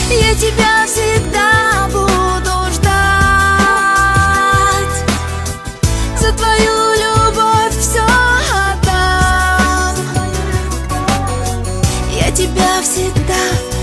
Я тебя всегда буду ждать. За твою любовь все отдам. Я тебя всегда